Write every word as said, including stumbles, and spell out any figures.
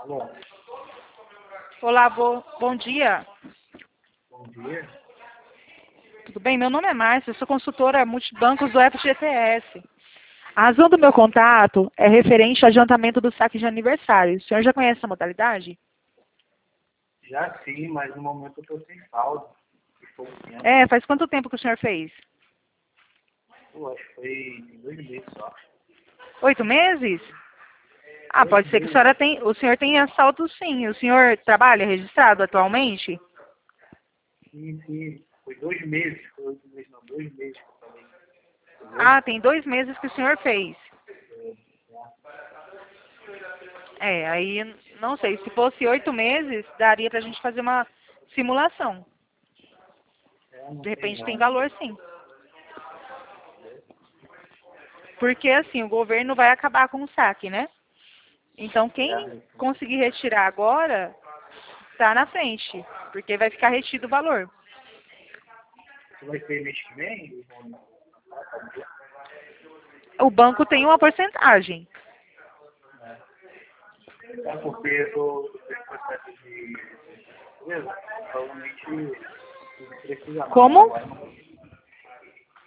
Bom, Olá, bo... bom dia. bom dia. Tudo bem? Meu nome é Márcia, eu sou consultora multibancos do F G T S. A razão do meu contato é referente ao adiantamento do saque de aniversário. O senhor já conhece essa modalidade? Já sim, mas no momento eu estou sem saldo. E pouco tempo. É, faz quanto tempo que o senhor fez? Pô, acho que foi dois meses só. Oito meses? Ah, Dois pode ser que a meses. senhora tem... o senhor tenha saldo sim. O senhor trabalha registrado atualmente? Sim, sim. Foi dois meses. Foi oito meses, não. Dois meses que eu falei. Entendeu? Ah, tem dois meses que o senhor fez. É, aí não sei, se fosse oito meses, daria pra gente fazer uma simulação. É, não De tem repente tem não. valor sim. Porque assim, o governo vai acabar com o saque, né? Então quem É, conseguir retirar agora está na frente, porque vai ficar retido o valor. você vai ter mês que vem? Eles vão passar, pode ver? O banco tem uma porcentagem. É porque eu tô nesse processo de empresa, provavelmente não precisa mais Como? agora.